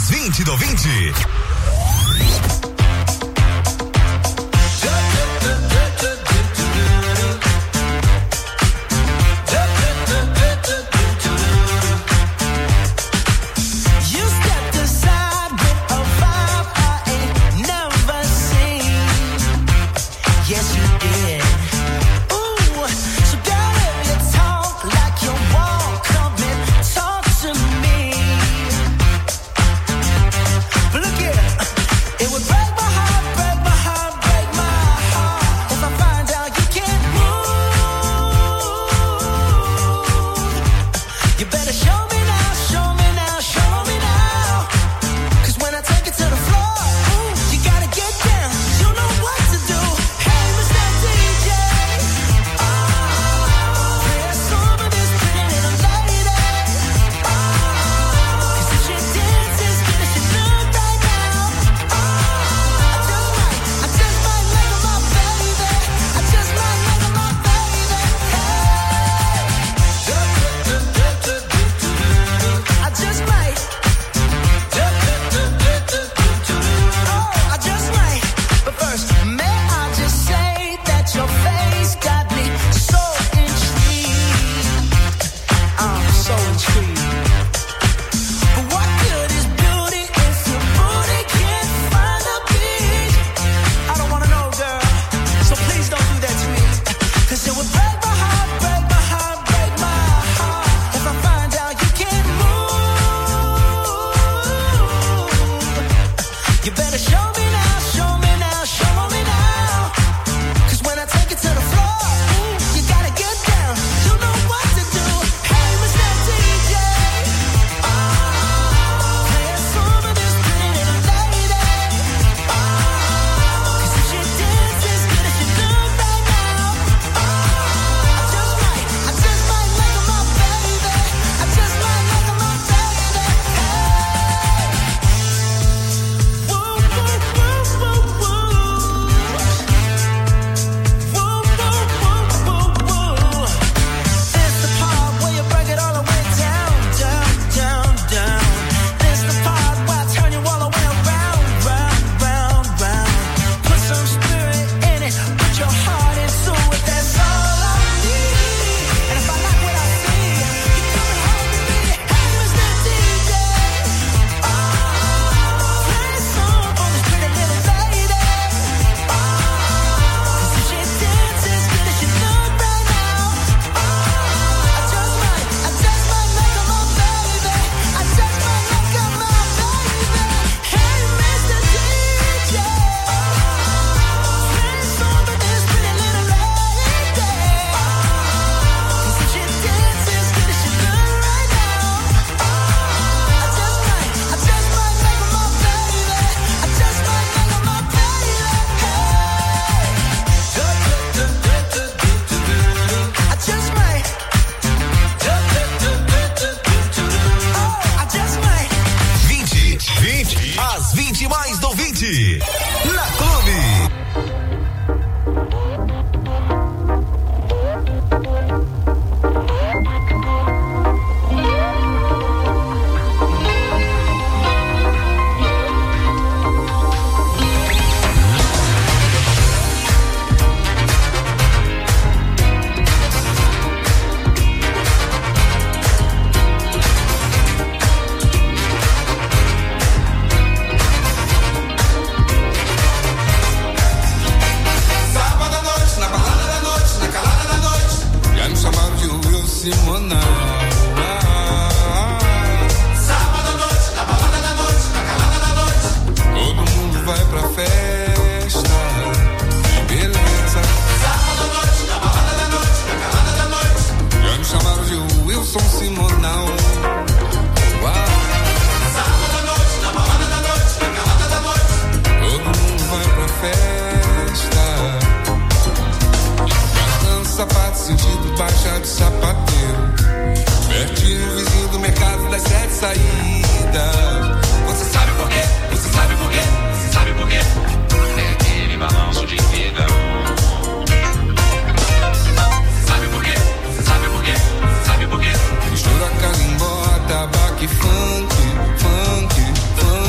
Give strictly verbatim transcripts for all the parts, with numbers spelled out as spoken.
Às vinte do vinte. Funk, funk, funk.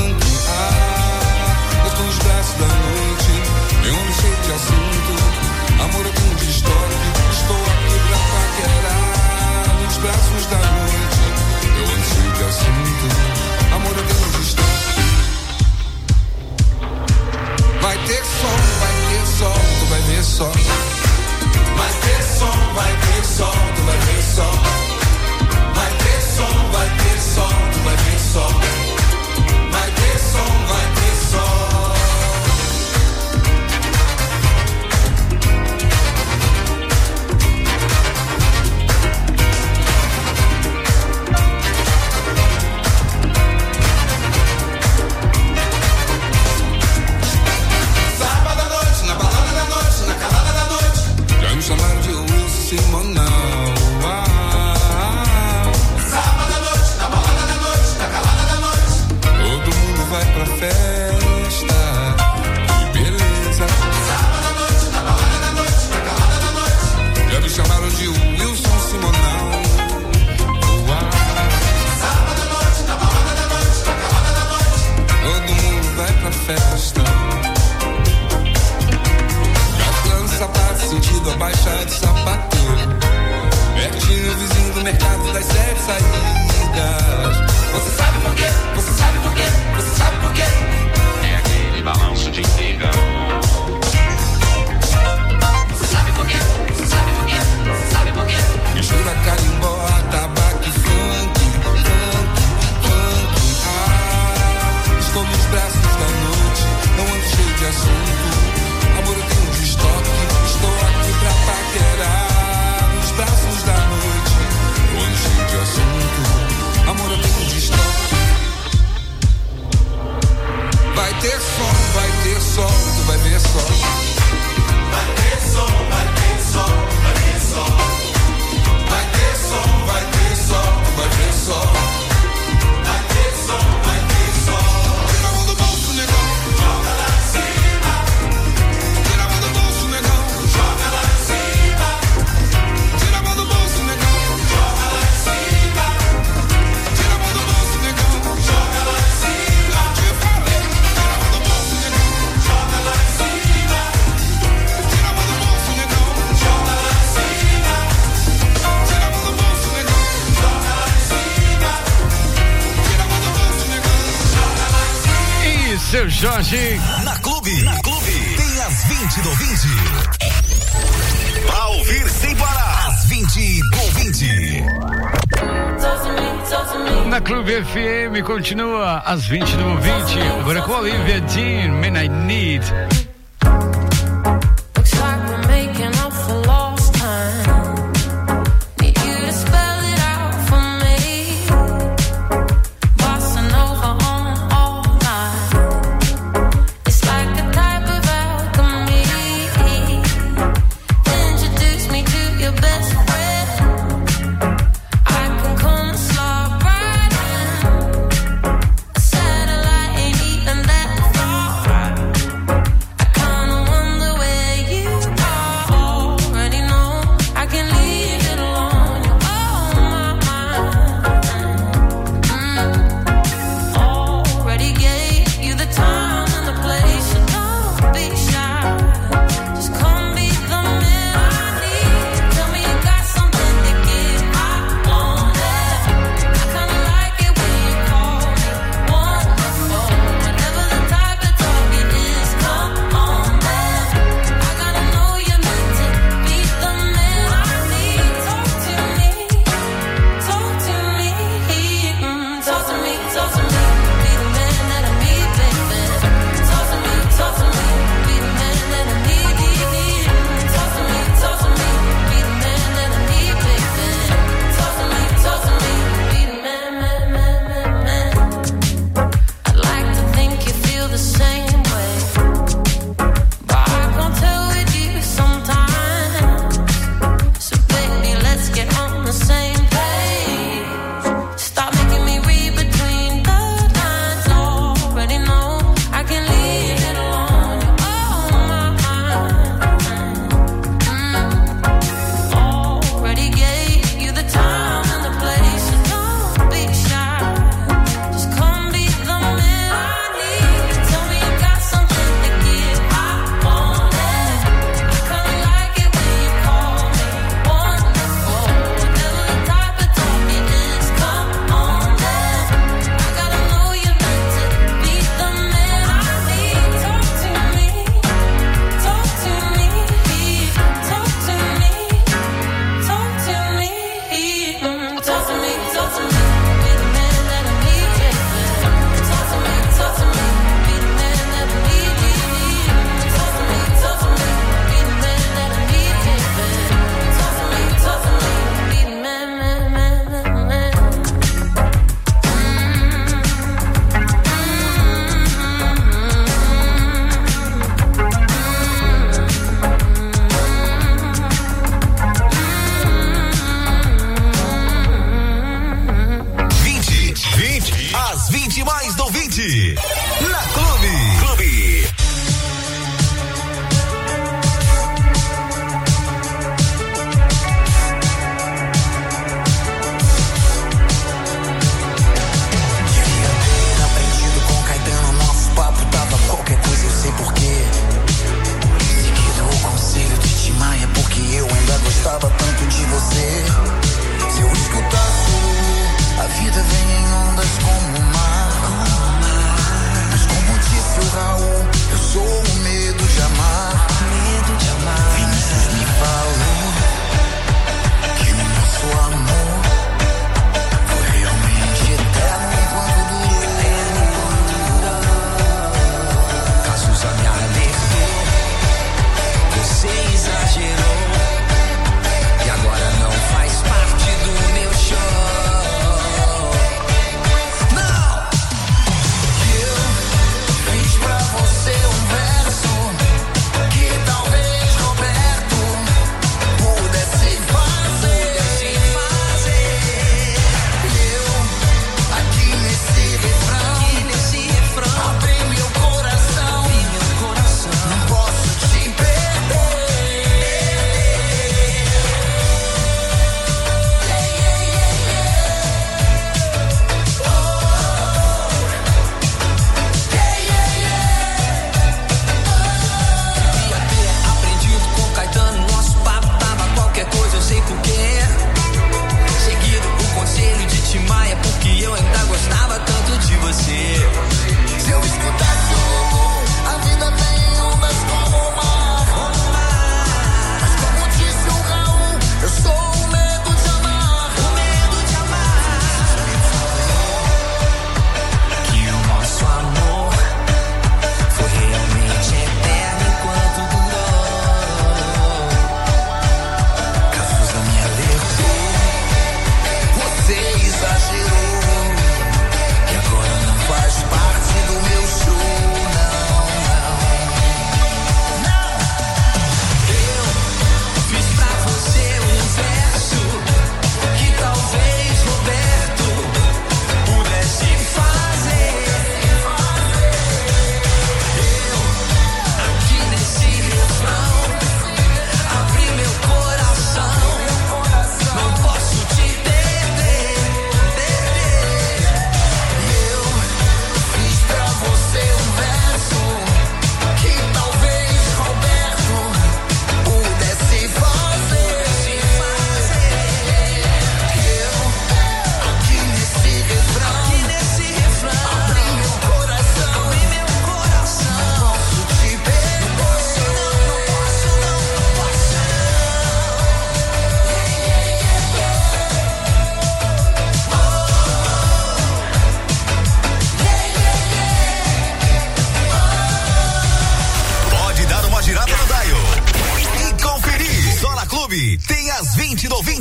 seu Jorge. Na Clube, na Clube, tem as vinte do vinte. Pra ouvir sem parar, as vinte do vinte. Na Clube F M continua às vinte do vinte. Agora com a Olivia Dean, Man I Need. A vida vem em ondas como o mar.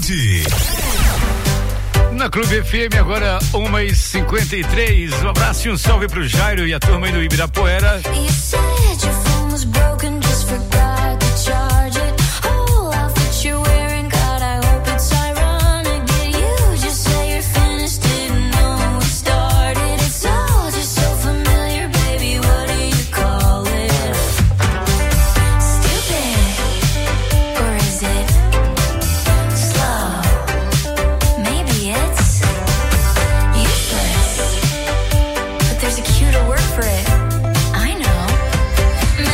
vinte. Na Clube F M agora uma e cinquenta e três. Um abraço e um salve pro Jairo e a turma aí do Ibirapuera. There's a cue to work for it. I know.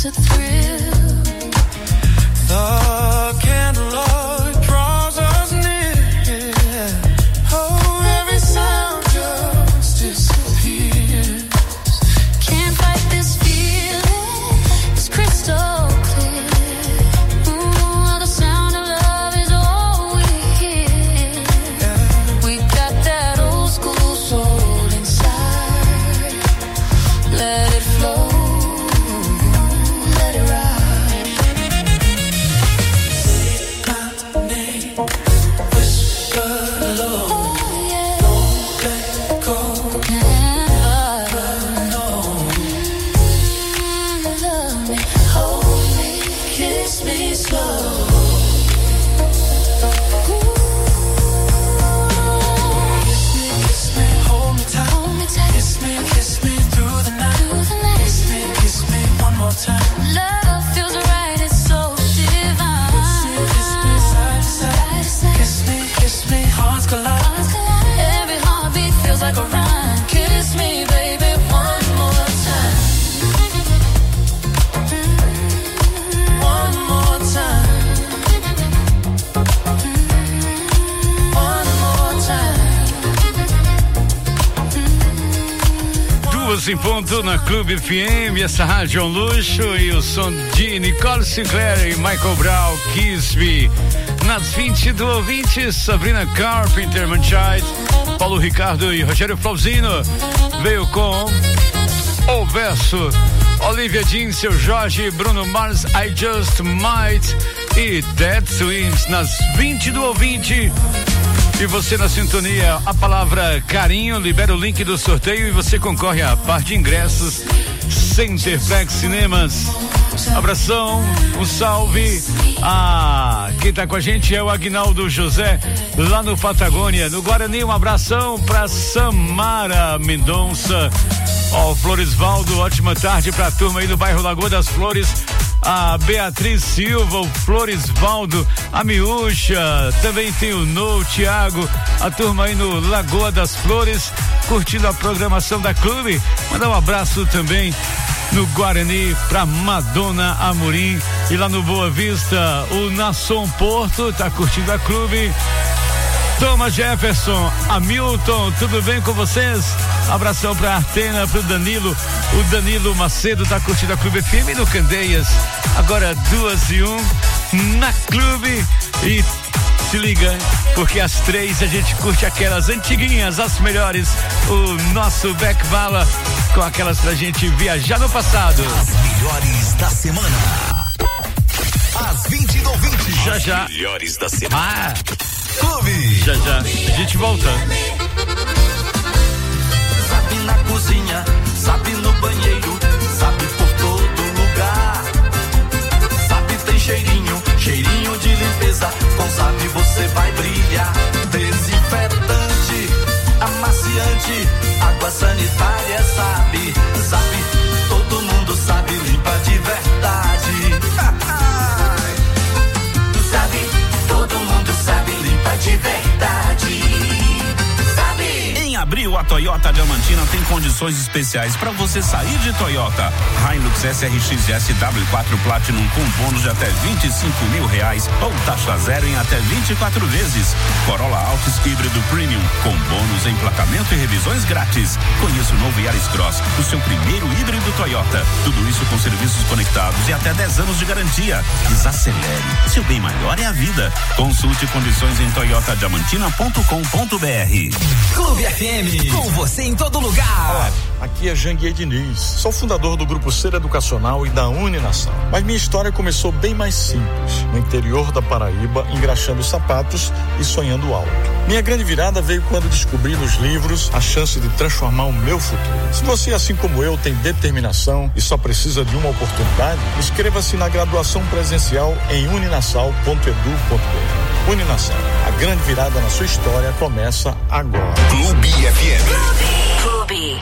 a thrill. The candlelight draws us near. Oh, every sound just disappears. Can't fight this feeling, it's crystal clear. Ooh, the sound of love is all we hear. We got that old school soul inside. Let it flow. Love feels right, it's so divine. Kiss me side to side, kiss me, kiss me, hearts collide. Every heartbeat feels like a rhyme. Kiss me, baby, one more time. One more time. One more time. Duas em ponto na Clube F M, essa rádio é um luxo, e o som de Nicole Sinclair e Michael Brown, Kiss Me. Nas vinte do ouvinte, Sabrina Carpenter, Manchite, Paulo Ricardo e Rogério Flauzino veio com O Verso, Olivia Jean, Seu Jorge, Bruno Mars, I Just Might e Dead Swims. Nas vinte do ouvinte, e você na sintonia, a palavra carinho, libera o link do sorteio e você concorre a par de ingressos Centerplex Cinemas. Abração, um salve. Ah, quem tá com a gente é o Aguinaldo José, lá no Patagônia, no Guarani. Um abração pra Samara Mendonça. Ó, oh, Floresvaldo, ótima tarde pra turma aí do bairro Lagoa das Flores. A Beatriz Silva, o Floresvaldo, a Miúcha, também tem o No, o Thiago, a turma aí no Lagoa das Flores, curtindo a programação da Clube. Mandar um abraço também no Guarani pra Madonna Amorim, e lá no Boa Vista, o Nasson Porto tá curtindo a Clube. Thomas Jefferson, Hamilton, tudo bem com vocês? Abração pra Artena, pro Danilo. O Danilo Macedo tá curtindo a Clube F M no Candeias. Agora duas e um na Clube. E se liga, porque às três a gente curte aquelas antiguinhas, as melhores. O nosso Back Bala, com aquelas pra gente viajar no passado. As melhores da semana. Às vinte do vinte. Já já. As melhores da semana. Ah. Clube. Já já, a gente volta. Sabe na cozinha, sabe no banheiro, sabe por todo lugar. Sabe tem cheirinho, cheirinho de limpeza. Com Sabe você vai brilhar. Desinfetante, amaciante, água sanitária, sabe. Sabe, todo mundo sabe, limpa de verdade. Sabe, todo mundo sabe, limpa de verdade. Sabe. Em abril, a Toyota Diamantina tem condições especiais para você sair de Toyota. Hilux S R X S W quatro Platinum com bônus de até vinte e cinco mil reais ou taxa zero em até vinte e quatro vezes. Corolla Altis híbrido Premium com bônus, emplacamento e revisões grátis. Conheça o novo Yaris Cross, o seu primeiro híbrido Toyota. Tudo isso com serviços conectados e até dez anos de garantia. Desacelere, seu bem maior é a vida. Consulte condições em toyota diamantina ponto com ponto b r. Clube F M, com você em todo lugar. Olá, aqui é Janguier Diniz. Sou fundador do Grupo Ser Educacional e da Uninação. Mas minha história começou bem mais simples, no interior da Paraíba, engraxando sapatos e sonhando alto. Minha grande virada veio quando descobri nos livros a chance de transformar o meu futuro. Se você, assim como eu, tem determinação e só precisa de uma oportunidade, inscreva-se na graduação presencial em uninasal ponto edu ponto b r. Uninação, a grande virada na sua história começa agora. Clube F M. Clube.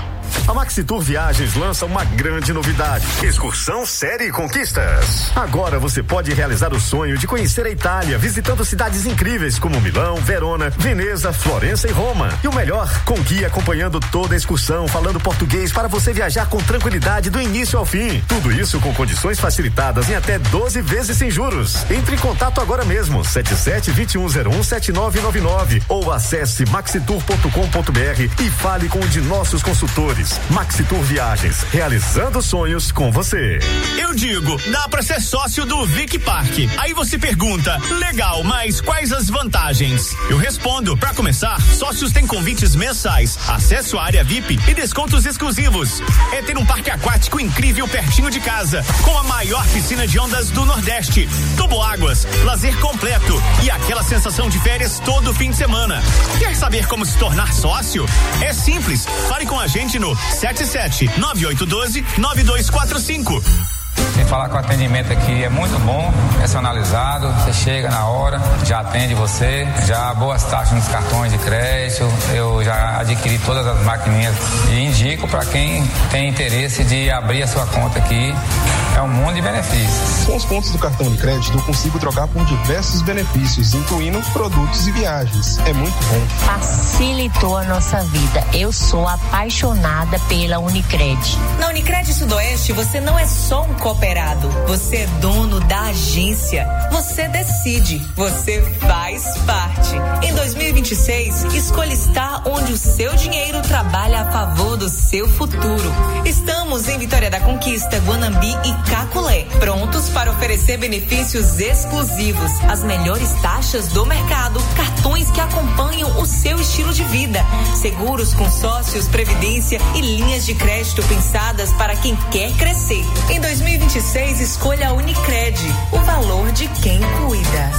A Maxitur Viagens lança uma grande novidade: Excursão Série Conquistas. Agora você pode realizar o sonho de conhecer a Itália, visitando cidades incríveis como Milão, Verona, Veneza, Florença e Roma. E o melhor, com guia acompanhando toda a excursão, falando português para você viajar com tranquilidade do início ao fim. Tudo isso com condições facilitadas em até doze vezes sem juros. Entre em contato agora mesmo, sete sete, dois um zero um, sete nove nove nove, ou acesse maxitur ponto com ponto br e fale com um de nossos consultores. Maxitur Viagens, realizando sonhos com você. Eu digo, dá pra ser sócio do Vic Park. Aí você pergunta, legal, mas quais as vantagens? Eu respondo, pra começar, sócios têm convites mensais, acesso à área V I P e descontos exclusivos. É ter um parque aquático incrível pertinho de casa, com a maior piscina de ondas do Nordeste, toboáguas, lazer completo e aquela sensação de férias todo fim de semana. Quer saber como se tornar sócio? É simples, fale com a gente no sete sete, nove oito um dois, nove dois quatro cinco. Sem falar que o atendimento aqui é muito bom, personalizado, você chega na hora, já atende você, já boas taxas nos cartões de crédito, eu já adquiri todas as maquininhas e indico para quem tem interesse de abrir a sua conta aqui, é um mundo de benefícios. Com os pontos do cartão de crédito eu consigo trocar por diversos benefícios, incluindo produtos e viagens, é muito bom. Facilitou a nossa vida, eu sou apaixonada pela Unicred. Na Unicred Sudoeste você não é só um cooperado, você é dono da agência, você decide, você faz parte. Em dois mil e vinte e seis, escolha estar onde o seu dinheiro trabalha a favor do seu futuro. Estamos em Vitória da Conquista, Guanambi e Caculé, prontos para oferecer benefícios exclusivos, as melhores taxas do mercado, cartões que acompanham o seu estilo de vida, seguros com sócios, previdência e linhas de crédito pensadas para quem quer crescer. Em dois mil e vinte e seis, escolha a Unicred, o valor de quem cuida.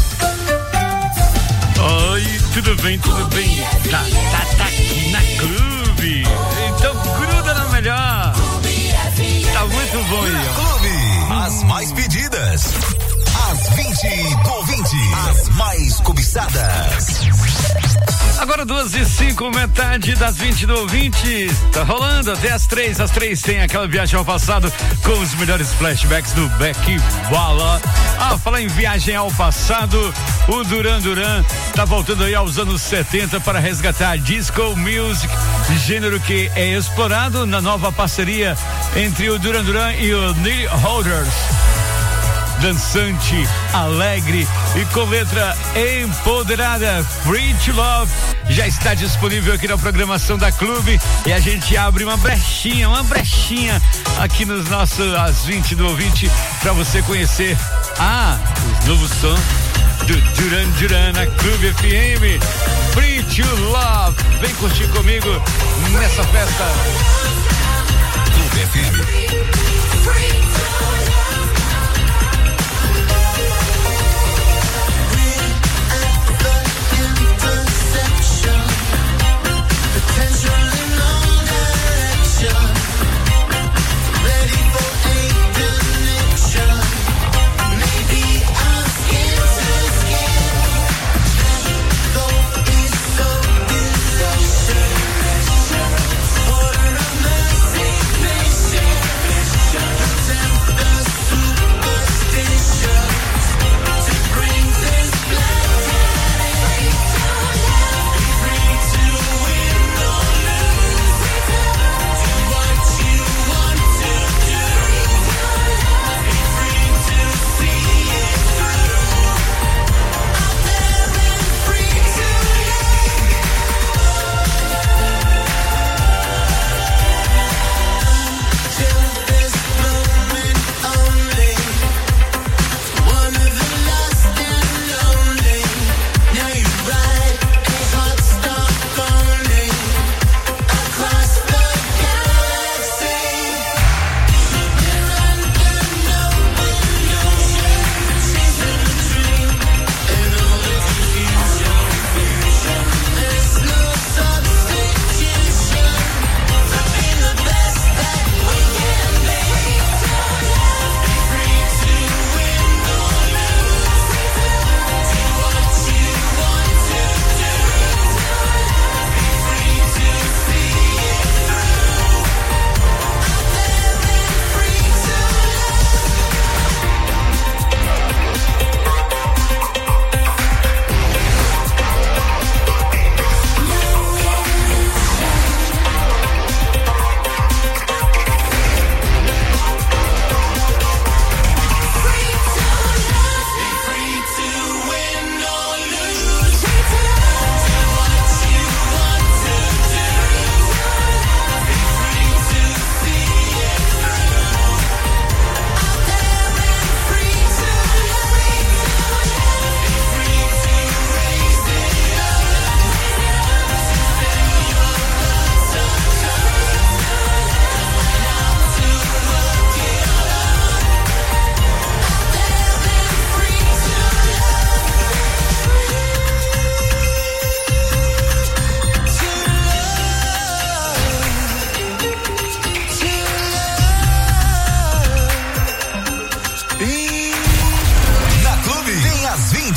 Oi, tudo bem, tudo bem? Tá, tá, tá aqui na Clube. Então gruda na melhor. Tá muito bom aí, ó. Clube, as mais pedidas. As vinte do ouvinte. As mais cobiçadas. Agora duas e cinco, metade das vinte do ouvinte. Tá rolando até as três. Às três tem aquela viagem ao passado com os melhores flashbacks do Beck Bala. Ah, falar em viagem ao passado, o Duran Duran tá voltando aí aos anos setenta para resgatar disco music, gênero que é explorado na nova parceria entre o Duran Duran e o Neil Holders. Dançante, alegre e com letra empoderada, Free to Love, já está disponível aqui na programação da Clube e a gente abre uma brechinha, uma brechinha aqui nos nossos às vinte do ouvinte para você conhecer ah, os novos sons do Duran Duran na Clube F M. Free to Love, vem curtir comigo nessa festa. Clube F M. Mercy,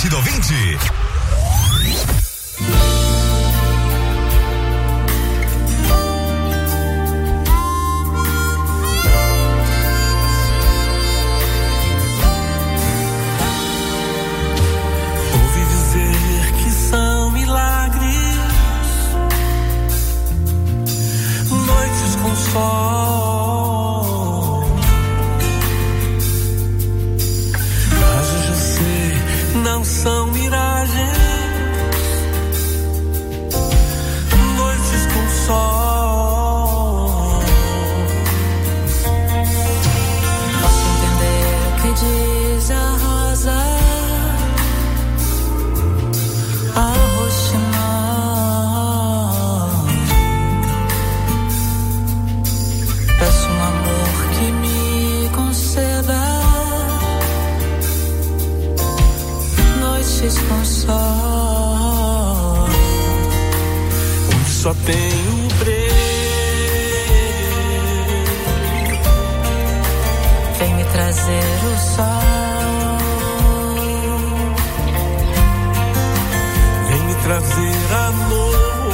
vinte do vinte. Sol, mas eu já sei, não são miragens, noites com sol. Posso entender o que diz a rosa, a roxinol. Peço um amor que me conceda noites com sol, onde só tenho breu. Vem me trazer o sol, vem me trazer amor.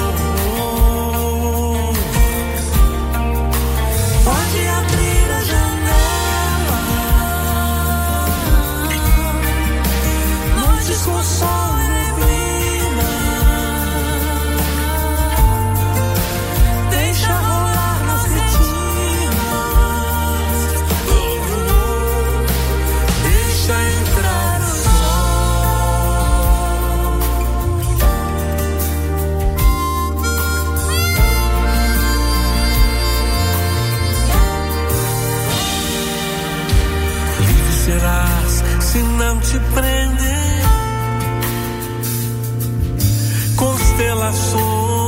Pode abrir a janela, noites com sol e neblina, deixa rolar nas retinas, deixa entrar o sol. Serás se não te prender constelações.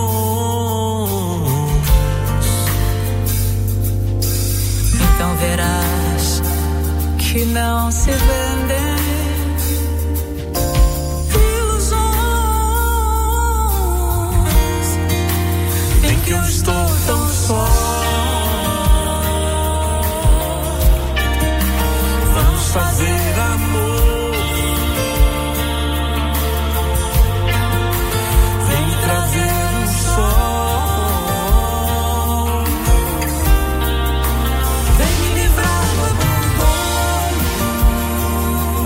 então verás que não se vendem ilusões. Em que eu estou tão só. Fazer amor, vem me trazer um sol, vem me livrar do abandono,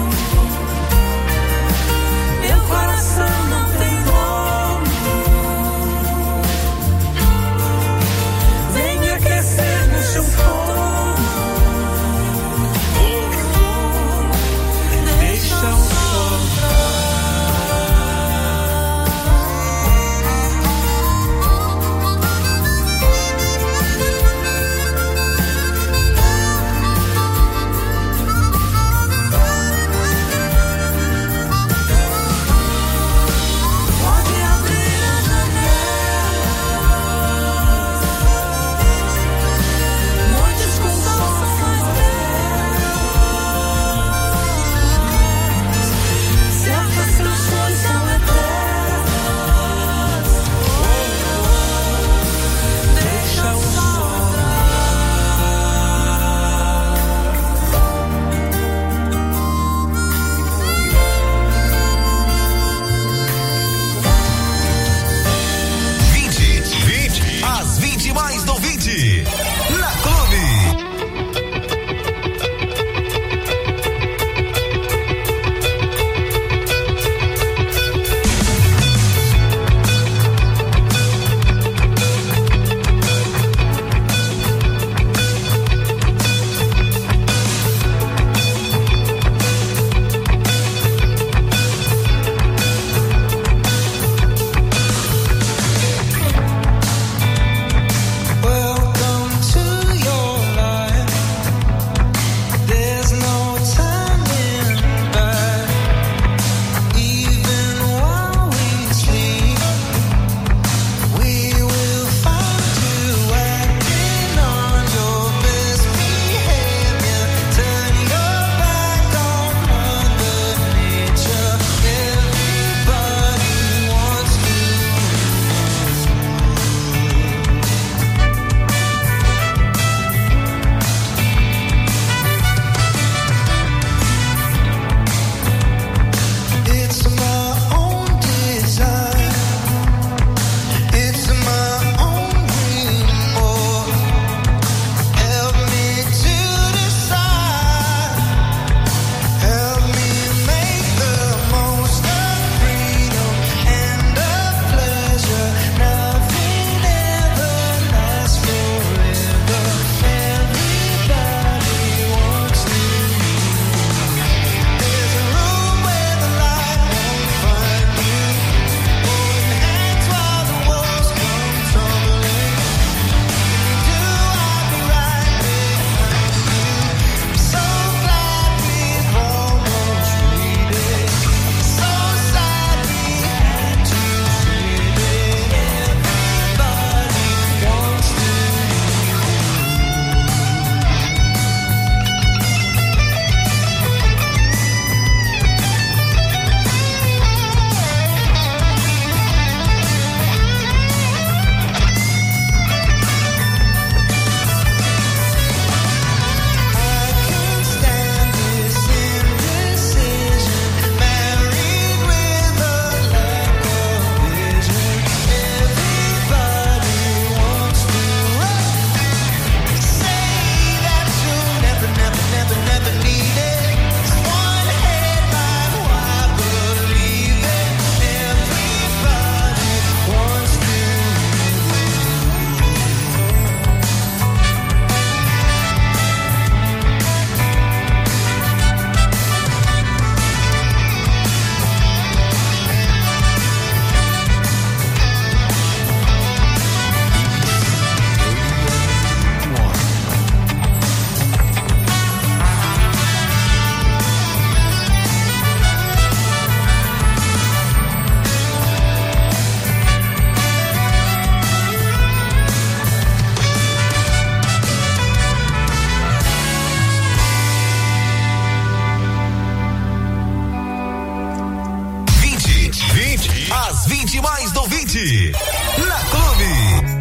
ouvinte mais do ouvinte. Na Clube.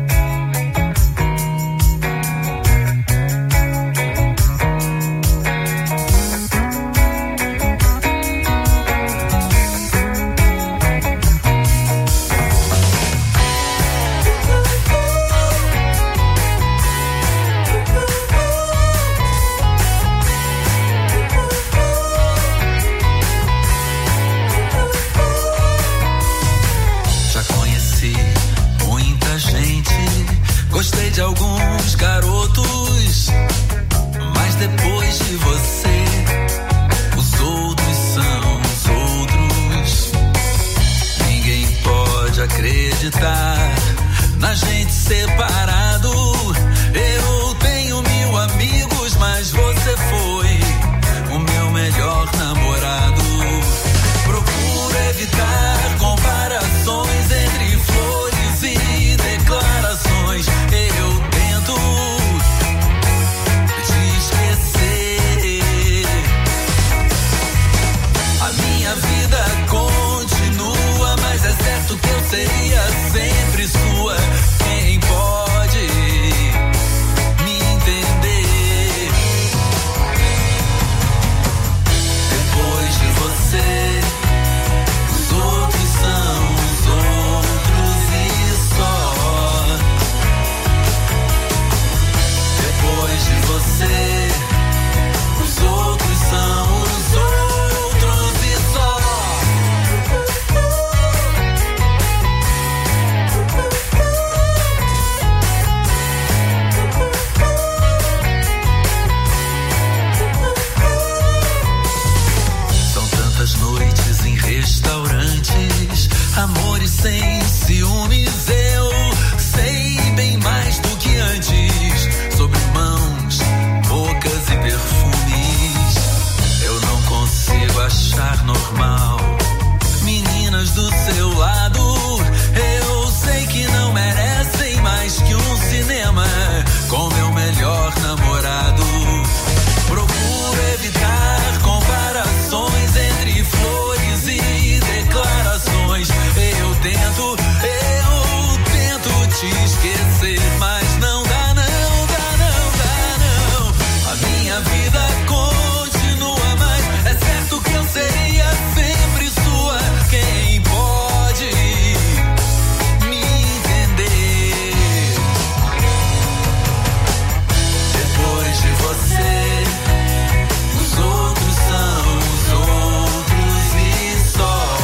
Gostei de alguns garotos, mas depois de você, os outros são os outros. Ninguém pode acreditar na gente separado. Eu tenho mil amigos, mas você foi o meu melhor namorado. Procuro evitar comparações entre flores e declarações. Eu tento te esquecer. A minha vida continua, mas é certo que eu seria sempre sua. Quem pode me entender? Depois de você, os outros são os outros e só. Depois de você, os outros são os outros e só. São tantas noites em restaurantes, amores sem ciúmes. Eu sei bem mais do que antes sobre mãos, bocas e perfumes. Eu não consigo achar normal meninas do seu lado. Eu sei que não merecem mais que um cinema com meu melhor namorado. Procuro evitar comparações entre flores e declarações. Eu tento, eu tento te esquecer, mas não dá, não dá, não dá, não. A minha vida continua, mas é certo que eu seria sempre sua. Quem pode me entender? Depois de você, os outros são os outros e só.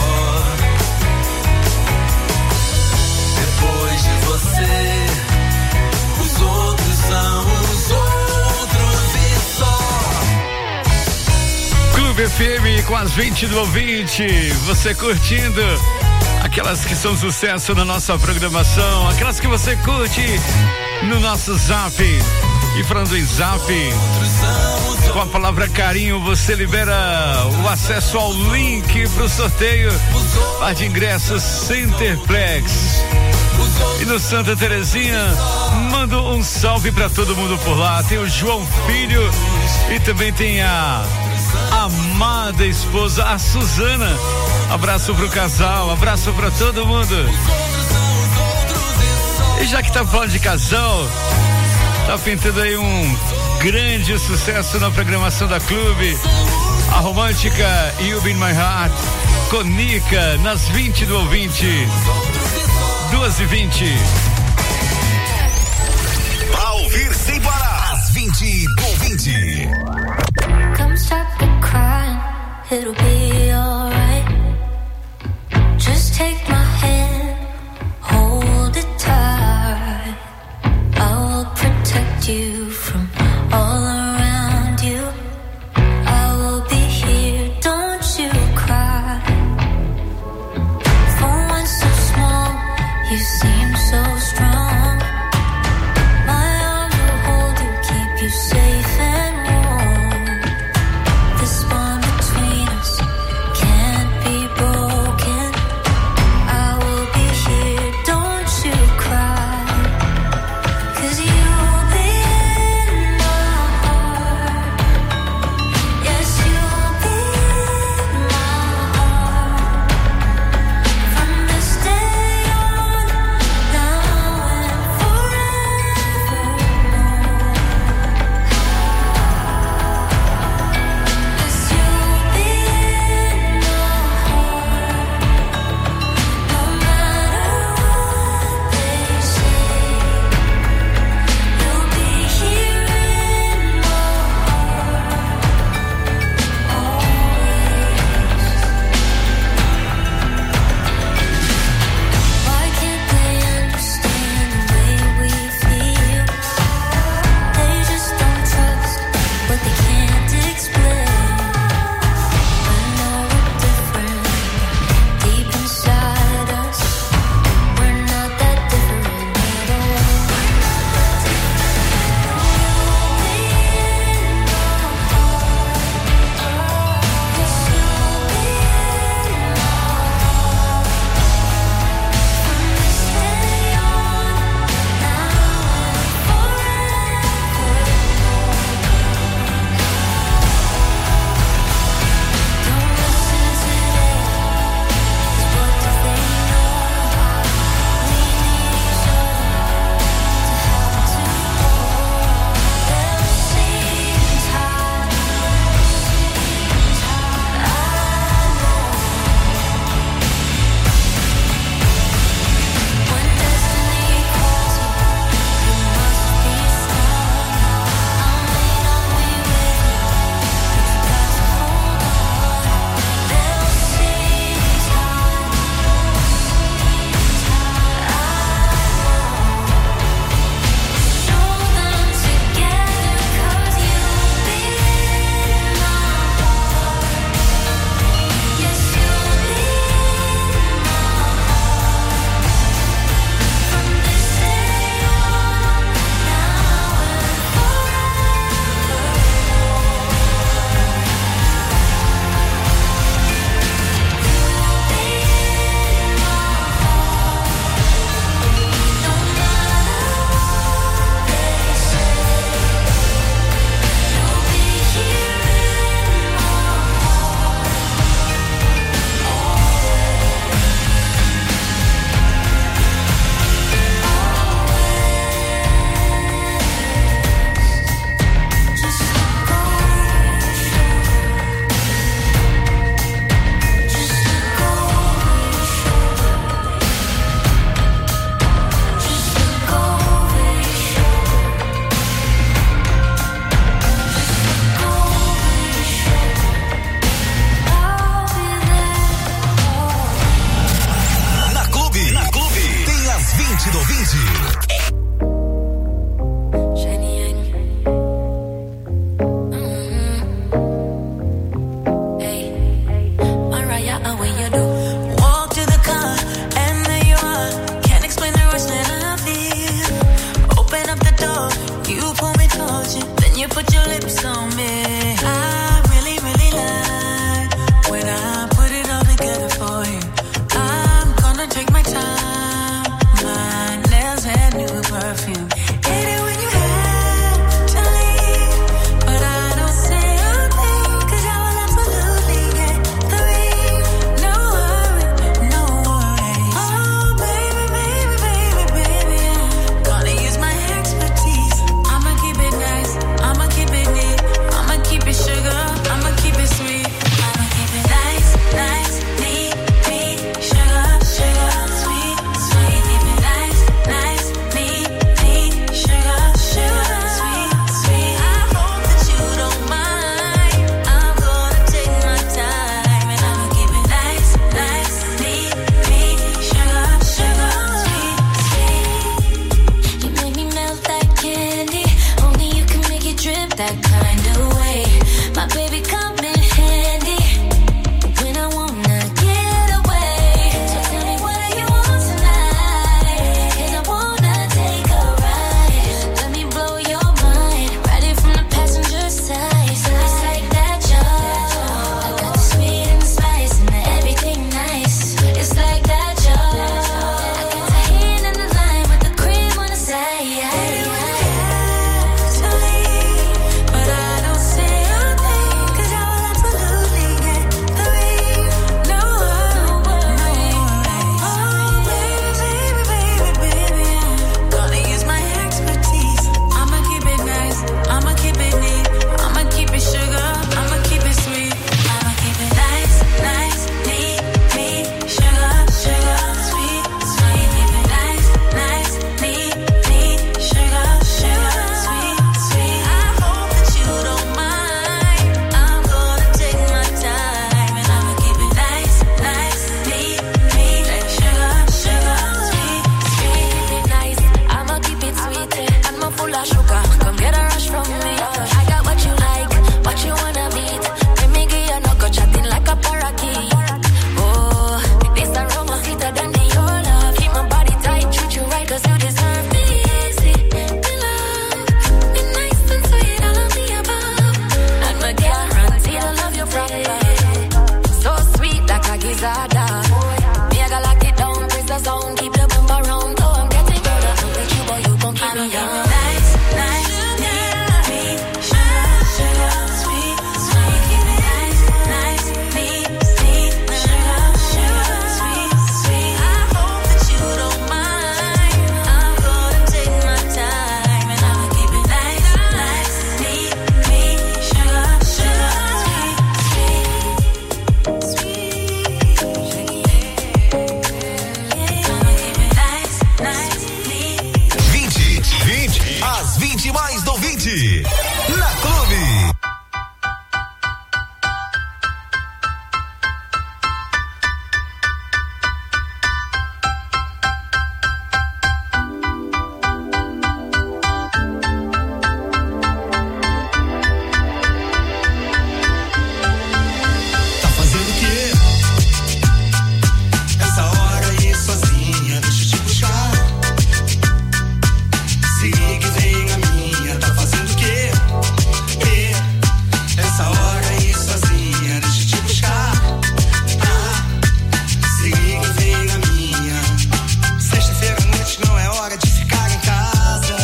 Depois de você, os outros são os outros e só. Clube F M com as vinte do ouvinte, você curtindo aquelas que são sucesso na nossa programação, aquelas que você curte no nosso Zap. E falando em Zap, com a palavra carinho, você libera o acesso ao link pro sorteio par de ingressos Centerplex. E no Santa Terezinha, mando um salve pra todo mundo por lá. Tem o João Filho e também tem a amada esposa, a Suzana. Abraço pro casal, abraço pra todo mundo. E já que tá falando de casal, tá pintando aí um grande sucesso na programação da Clube. A romântica You Be In My Heart, com Nica, nas vinte do ouvinte. duas e vinte. Pra ouvir sem parar, às vinte do ouvinte. Come stop the crying, it'll be alright. Just take my hand, hold it tight. I will protect you from all around you. I will be here, don't you cry. For one so small, you seem so strong. My arms will hold you, keep you safe and warm. This bond between us can't be broken. I will be here, don't you cry. 'Cause you'll be da. Me, I got lock it down, press the zone, keep the bumper round. Oh, I'm getting older. I'm with you, boy, you gon' keep me young. Nice, nice, neat, me, sugar, sugar, sweet, sweet. Keep it nice, nice, neat, neat, sugar, sugar, sweet, sweet. I hope that you don't mind. I'm gonna take my time and I'ma keep it nice, nice, neat, neat, sugar, sugar, sweet, sweet, vinte, vinte, as vinte mais do vinte. Na Clube. Tá fazendo o quê? Essa hora aí sozinha, deixa eu te buscar. Se liga e vem a minha, tá fazendo o quê? E, essa hora aí sozinha, deixa eu te buscar. Ah, se liga e vem a minha. Sexta-feira à noite não é hora de ficar em casa.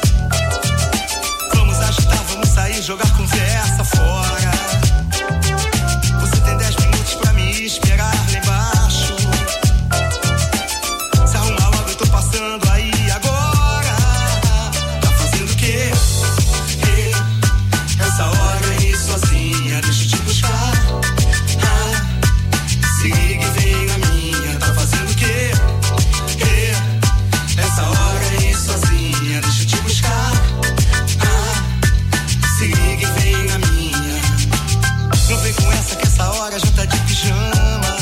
Vamos agitar, vamos sair, jogar conversa fora. Você tem dez minutos pra me esperar lá embaixo. Se arruma logo, eu tô passando aí agora. Tá fazendo o quê? Ei, essa hora aí sozinha, deixa eu te buscar. Ah, se liga e vem a minha. Tá fazendo o quê? Ei, essa hora aí sozinha, deixa eu te buscar. Ah, se liga e vem a minha. Não vem com essa que essa hora já tá de pijama.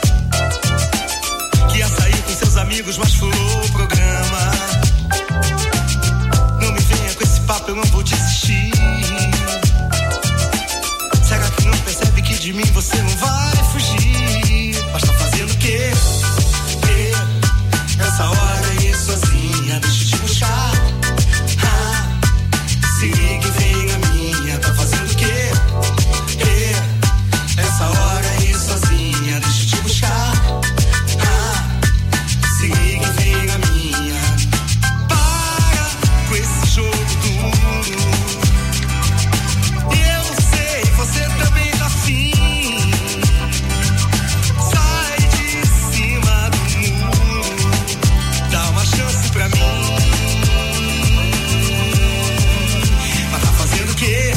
Que ia sair com seus amigos, mas furou o programa. Não me venha com esse papo, eu não vou desistir. Será que não percebe que de mim você não vai fugir? Mas tá fazendo o quê? Ê, essa hora aí sozinha, deixa eu te buscar. Ah, se liga e vem a minha. Tá fazendo o quê? Ê, essa hora aí sozinha, deixa eu te buscar. Ah, se liga e vem a minha. Para com esse jogo duro. Eu sei, você também tá afim. Sai de cima do muro. Dá uma chance pra mim. Mas tá fazendo o quê?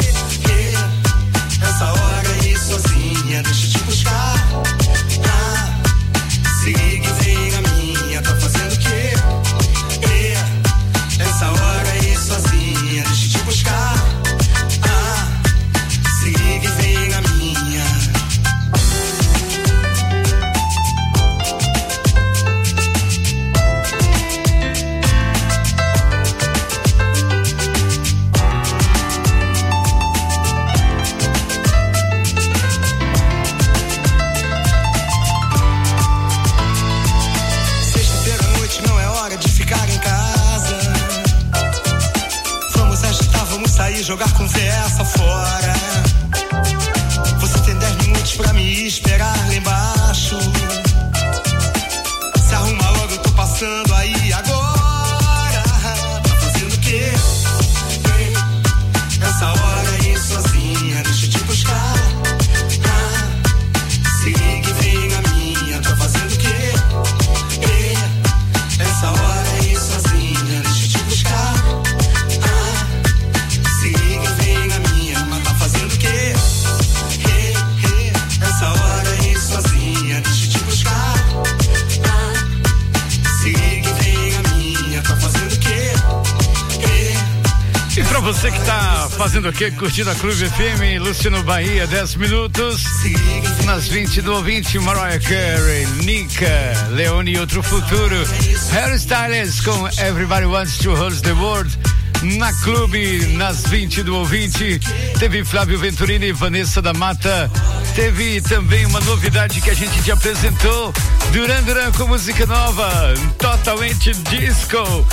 Essa hora aí sozinha, deixa eu te buscar. Ah, se liga e vem a minha. Tá fazendo o quê? Essa hora aí sozinha, deixa eu te buscar. Ah, se liga e vem a minha. Sexta-feira à noite não é hora de ficar em casa. Vamos agitar, vamos sair, jogar conversa fora. Você tem dez minutos pra me esperar lá embaixo. Se arruma logo, eu tô passando aí agora. Tá fazendo o quê? Essa hora aí sozinha, deixa eu te buscar. Ah, se liga e vem a minha. Tá fazendo o quê? Essa hora aí sozinha, deixa eu te buscar. Ah, se liga e vem a minha. Mas tá fazendo o quê? Essa hora aí sozinha, deixa eu te buscar. Ah, se liga e vem a minha. Tá fazendo o quê? E pra você que tá fazendo o quê? Curtindo a Clube F M, Luciano Bahia, dez minutos. Nas vinte do ouvinte, Mariah Carey, Nika, Leone e Outro Futuro. Harry Styles com Everybody Wants to Hold the World. Na Clube, nas vinte do ouvinte, teve Flávio Venturini e Vanessa da Mata. Teve também uma novidade que a gente te apresentou, Duran Duran com música nova, totalmente disco.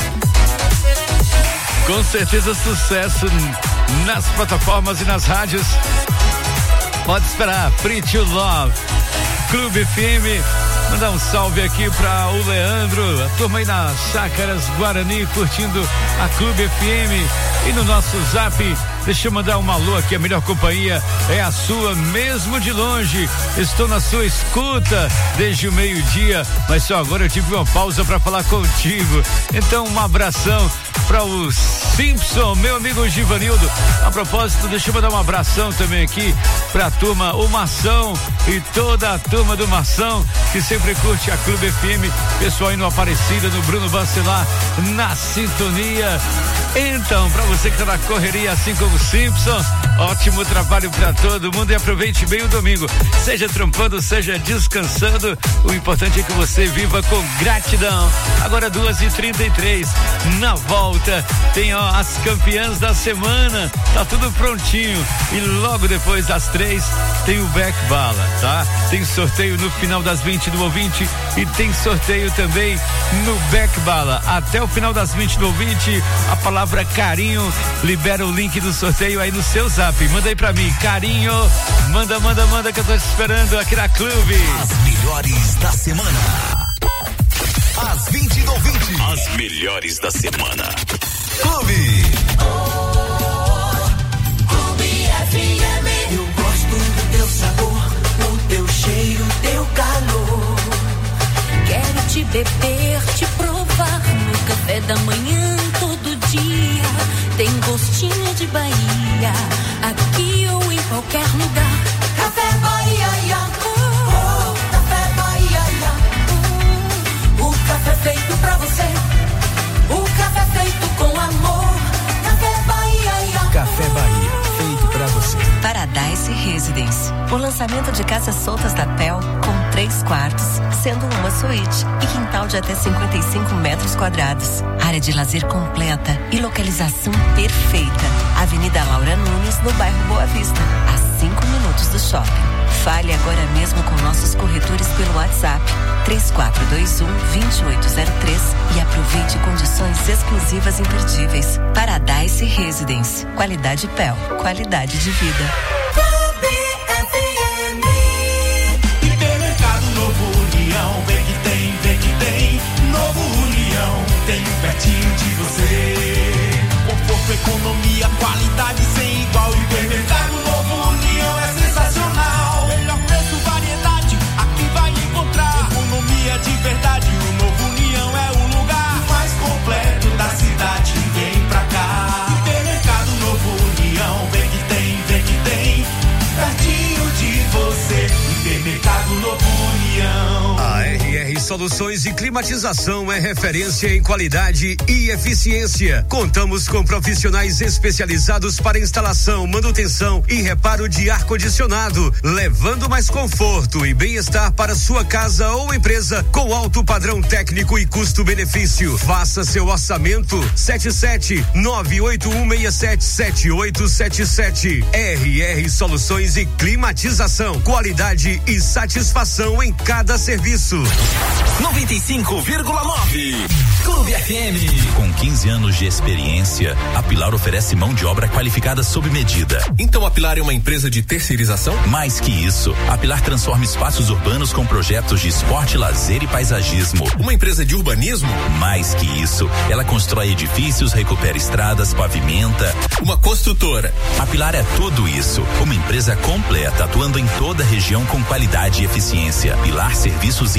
Com certeza sucesso nas plataformas e nas rádios. Pode esperar, Pretty You Love. Clube F M. Mandar um salve aqui para o Leandro, a turma aí nas Chácaras Guarani curtindo a Clube F M. E no nosso zap, deixa eu mandar um alô aqui, a melhor companhia é a sua, mesmo de longe. Estou na sua escuta desde o meio-dia, mas só agora eu tive uma pausa para falar contigo. Então um abração para o Simpson, meu amigo Givanildo. A propósito, deixa eu mandar um abração também aqui para a turma, o Mação e toda a turma do Mação que sempre curte a Clube F M. Pessoal aí no Aparecida, no Bruno Bacelar, na sintonia. Então, para você que tá na correria, assim como o Simpson, ótimo trabalho para todo mundo e aproveite bem o domingo. Seja trampando, seja descansando, o importante é que você viva com gratidão. Agora duas e trinta e três, na volta tem ó, as campeãs da semana, tá tudo prontinho e logo depois das três tem o Back Bala, tá? Tem sorteio no final das vinte do ouvinte e tem sorteio também no Back Bala. Até o final das vinte do ouvinte, a palavra carinho, libera o link do sorteio aí no seu zap. Manda aí pra mim, carinho, manda, manda, manda que eu tô te esperando aqui na Clube. As melhores da semana. As vinte do ouvinte. As melhores da semana. Clube. Clube F M. Eu gosto do teu sabor, o teu cheiro, teu calor. Quero te beber, te provar no café da manhã todo dia. Tem gostinho de Bahia, aqui ou em qualquer lugar. Café Bahia, ia. Oh, café Bahia, ia. Oh, o café feito pra você, o café feito com amor. Café Bahia, ia. Café Bahia, feito pra você. Paradise Residence, o lançamento de casas soltas da P E L com três quartos, sendo uma suíte e quintal de até cinquenta e cinco metros quadrados. Área de lazer completa e localização perfeita. Avenida Laura Nunes, no bairro Boa Vista, a cinco minutos do shopping. Fale agora mesmo com nossos corretores pelo WhatsApp três quatro dois um, dois oito zero três e aproveite condições exclusivas imperdíveis. Paradise Residence, qualidade P E L, qualidade de vida. Hipermercado Novo União, vem que tem, vem que tem. Novo União, tem pertinho de você. Conforto, economia, qualidade sem igual. Hipermercado Novo União é sensacional. Melhor preço, variedade, aqui vai encontrar. Economia de verdade, o Novo União é o lugar mais completo da cidade. Vem pra cá. Hipermercado Novo União, vem que tem, vem que tem. Pertinho de você, Hipermercado Novo União. A R R Soluções e Climatização é referência em qualidade e eficiência. Contamos com profissionais especializados para instalação, manutenção e reparo de ar-condicionado, levando mais conforto e bem-estar para sua casa ou empresa com alto padrão técnico e custo-benefício. Faça seu orçamento sete sete nove oito um seis sete sete oito sete sete. R R Soluções e Climatização, qualidade e satisfação em cada serviço. noventa e cinco vírgula nove Clube F M. Com quinze anos de experiência, a Pilar oferece mão de obra qualificada sob medida. Então a Pilar é uma empresa de terceirização? Mais que isso, a Pilar transforma espaços urbanos com projetos de esporte, lazer e paisagismo. Uma empresa de urbanismo? Mais que isso, ela constrói edifícios, recupera estradas, pavimenta. Uma construtora. A Pilar é tudo isso. Uma empresa completa, atuando em toda a região com qualidade e eficiência. Pilar Serviços